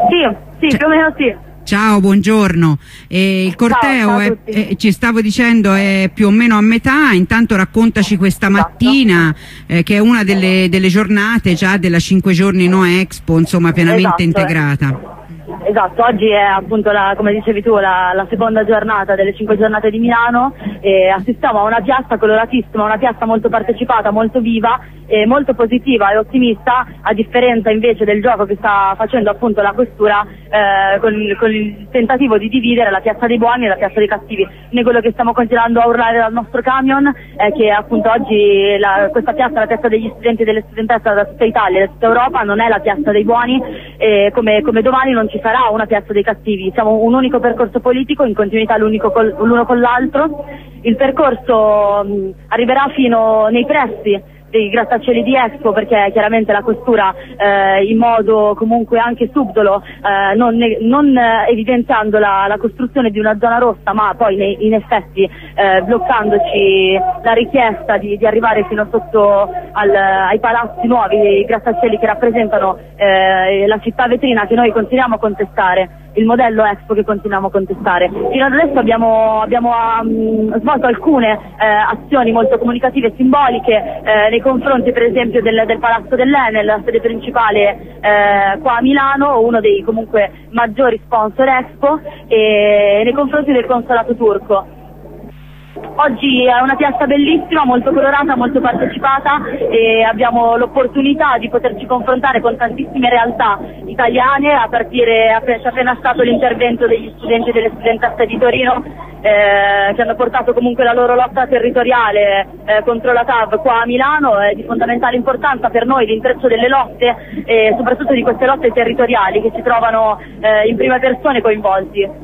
Sì, più o meno sì. Ciao, buongiorno. Il corteo ciao ci stavo dicendo è più o meno a metà. Intanto raccontaci questa mattina, che è una delle giornate già della 5 giorni No Expo, insomma, pienamente integrata. Esatto, oggi è appunto, come dicevi tu, la seconda giornata delle 5 giornate di Milano e assistiamo a una piazza coloratissima, una piazza molto partecipata, molto viva e molto positiva e ottimista, a differenza invece del gioco che sta facendo appunto la questura con il tentativo di dividere la piazza dei buoni e la piazza dei cattivi. Noi quello che stiamo continuando a urlare dal nostro camion è che appunto oggi questa piazza, la piazza degli studenti e delle studentesse da tutta Italia e da tutta Europa, non è la piazza dei buoni e come domani non ci sarà una piazza dei cattivi. Siamo un unico percorso politico in continuità l'uno con l'altro. Il percorso arriverà fino nei pressi dei grattacieli di Expo, perché chiaramente la questura in modo comunque anche subdolo, non evidenziando la costruzione di una zona rossa, ma poi in effetti bloccandoci la richiesta di arrivare fino sotto ai palazzi nuovi, i grattacieli che rappresentano la città vetrina che noi continuiamo a contestare, il modello Expo che continuiamo a contestare. Fino ad adesso abbiamo svolto alcune azioni molto comunicative e simboliche nei confronti per esempio del Palazzo dell'Enel, la sede principale qua a Milano, uno dei comunque maggiori sponsor Expo, e nei confronti del consolato turco. Oggi è una piazza bellissima, molto colorata, molto partecipata e abbiamo l'opportunità di poterci confrontare con tantissime realtà italiane, a partire, c'è appena stato l'intervento degli studenti e delle studentesse di Torino che hanno portato comunque la loro lotta territoriale contro la TAV qua a Milano. È di fondamentale importanza per noi l'intreccio delle lotte e soprattutto di queste lotte territoriali che ci trovano in prima persona coinvolti.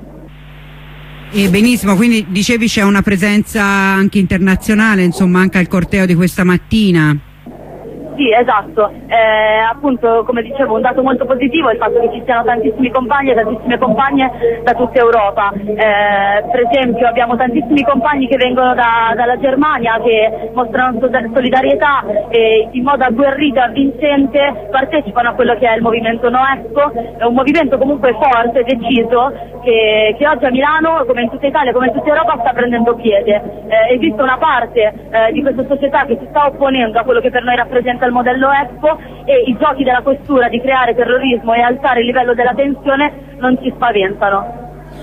Benissimo, quindi dicevi c'è una presenza anche internazionale, insomma, anche al corteo di questa mattina. Sì, esatto, appunto come dicevo un dato molto positivo è il fatto che ci siano tantissimi compagni e tantissime compagne da tutta Europa. Per esempio abbiamo tantissimi compagni che vengono dalla Germania, che mostrano solidarietà e in modo agguerrito e avvincente partecipano a quello che è il movimento No Expo. È un movimento comunque forte, deciso, che oggi a Milano, come in tutta Italia, come in tutta Europa, sta prendendo piede. Esiste una parte di questa società che si sta opponendo a quello che per noi rappresenta il modello Expo, e i giochi della questura di creare terrorismo e alzare il livello della tensione non ci spaventano.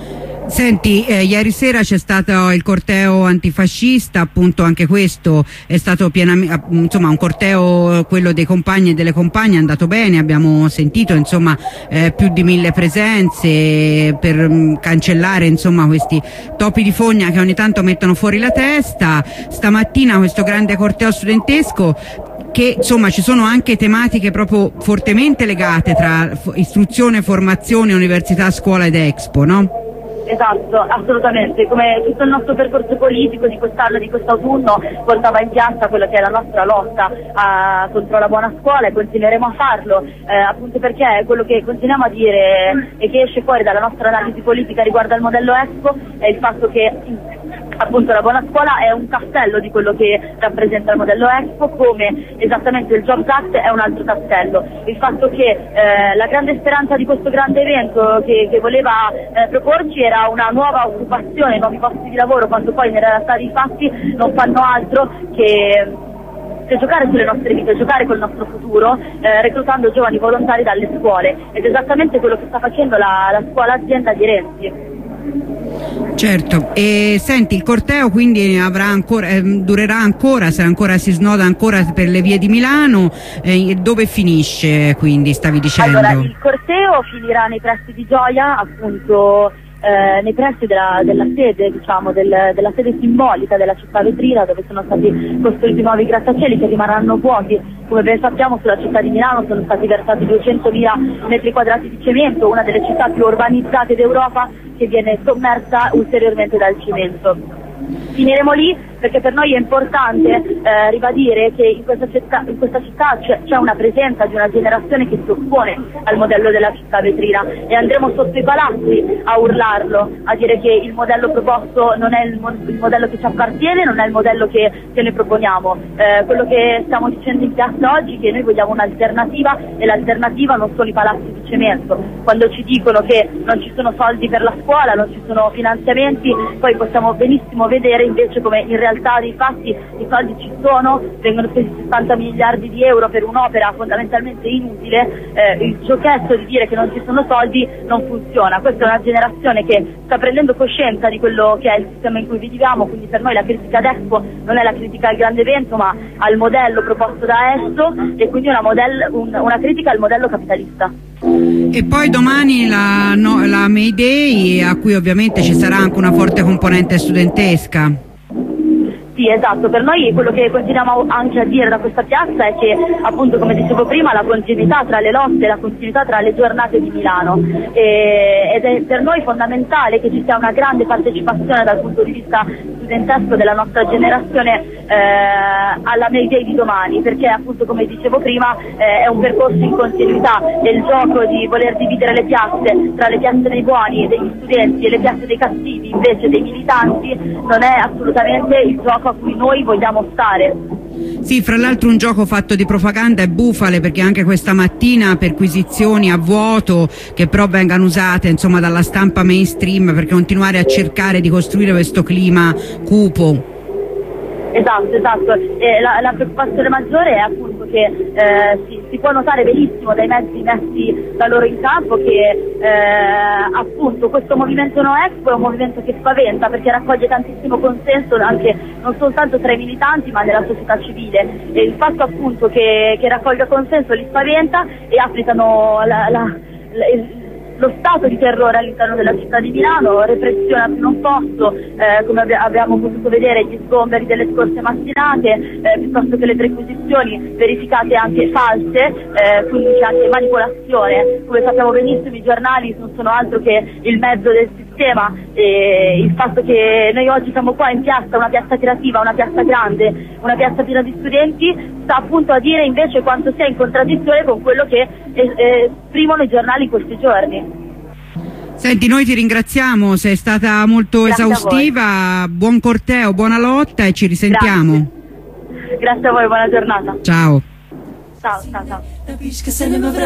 Senti, ieri sera c'è stato il corteo antifascista, appunto anche questo è stato insomma un corteo, quello dei compagni e delle compagne, è andato bene, abbiamo sentito insomma più di 1000 presenze per cancellare insomma questi topi di fogna che ogni tanto mettono fuori la testa. Stamattina questo grande corteo studentesco, che insomma ci sono anche tematiche proprio fortemente legate tra istruzione, formazione, università, scuola ed Expo, no? Esatto, assolutamente, come tutto il nostro percorso politico di quest'anno, di quest'autunno, portava in piazza quella che è la nostra lotta contro la buona scuola, e continueremo a farlo, appunto perché quello che continuiamo a dire e che esce fuori dalla nostra analisi politica riguardo al modello Expo è il fatto che appunto la buona scuola è un tassello di quello che rappresenta il modello Expo, come esattamente il Jobs Act è un altro tassello. Il fatto che la grande speranza di questo grande evento che voleva proporci era una nuova occupazione, nuovi posti di lavoro, quando poi nella realtà dei fatti non fanno altro che giocare sulle nostre vite, giocare col nostro futuro, reclutando giovani volontari dalle scuole, ed è esattamente quello che sta facendo la scuola azienda di Renzi. Certo, e senti, il corteo quindi avrà ancora, durerà ancora, se ancora si snoda ancora per le vie di Milano, dove finisce quindi, stavi dicendo? Allora, il corteo finirà nei pressi di Gioia, appunto nei pressi della sede, diciamo, della sede simbolica della città vetrina, dove sono stati costruiti nuovi grattacieli che rimarranno vuoti. Come ben sappiamo, sulla città di Milano sono stati versati 200.000 metri quadrati di cemento, una delle città più urbanizzate d'Europa, che viene sommersa ulteriormente dal cemento. Finiremo lì perché per noi è importante ribadire che in questa città c'è una presenza di una generazione che si oppone al modello della città vetrina, e andremo sotto i palazzi a urlarlo, a dire che il modello proposto non è il modello che ci appartiene, non è il modello che noi proponiamo. Quello che stiamo dicendo in piazza oggi è che noi vogliamo un'alternativa, e l'alternativa non sono i palazzi di cemento. Quando ci dicono che non ci sono soldi per la scuola, non ci sono finanziamenti, poi possiamo benissimo vedere invece come in realtà dei fatti i soldi ci sono, vengono spesi 60 miliardi di euro per un'opera fondamentalmente inutile. Il giochetto di dire che non ci sono soldi non funziona. Questa è una generazione che sta prendendo coscienza di quello che è il sistema in cui viviamo, quindi per noi la critica ad Expo non è la critica al grande evento, ma al modello proposto da esso, e quindi una critica al modello capitalista. E poi domani la May Day, a cui ovviamente ci sarà anche una forte componente studentesca. Sì, esatto, per noi quello che continuiamo anche a dire da questa piazza è che, appunto, come dicevo prima, la continuità tra le lotte, la continuità tra le giornate di Milano, ed è per noi fondamentale che ci sia una grande partecipazione dal punto di vista studentesco della nostra generazione alla May Day di domani, perché, appunto, come dicevo prima, è un percorso in continuità, e il gioco di voler dividere le piazze tra le piazze dei buoni, degli studenti, e le piazze dei cattivi, invece dei militanti, non è assolutamente il gioco a cui noi vogliamo stare. Sì, fra l'altro un gioco fatto di propaganda e bufale, perché anche questa mattina perquisizioni a vuoto che però vengano usate, insomma, dalla stampa mainstream per continuare a cercare di costruire questo clima cupo. Esatto. La preoccupazione maggiore è appunto che si può notare benissimo dai mezzi messi da loro in campo che appunto questo movimento No Expo è un movimento che spaventa, perché raccoglie tantissimo consenso anche non soltanto tra i militanti ma nella società civile, e il fatto appunto che raccolga consenso li spaventa, e applicano lo stato di terrore all'interno della città di Milano, repressione a più non posso, come abbiamo potuto vedere gli sgomberi delle scorse mattinate, piuttosto che le perquisizioni verificate anche false, quindi c'è anche manipolazione. Come sappiamo benissimo, i giornali non sono altro che il mezzo del sistema, e il fatto che noi oggi siamo qua in piazza, una piazza creativa, una piazza grande, una piazza piena di studenti, sta appunto a dire invece quanto sia in contraddizione con quello che esprimono i giornali in questi giorni. Senti, noi ti ringraziamo, sei stata molto esaustiva, buon corteo, buona lotta, e ci risentiamo. Grazie a voi, buona giornata. Ciao. Ciao.